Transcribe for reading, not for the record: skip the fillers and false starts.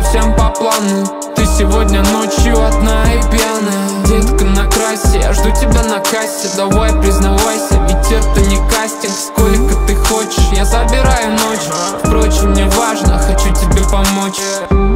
совсем по плану. Ты сегодня ночью одна и пьяная. Детка, накрасься, я жду тебя на кассе. Давай признавайся, ведь это не кастинг. Сколько ты хочешь, я забираю ночь. Впрочем, не важно, хочу тебе помочь.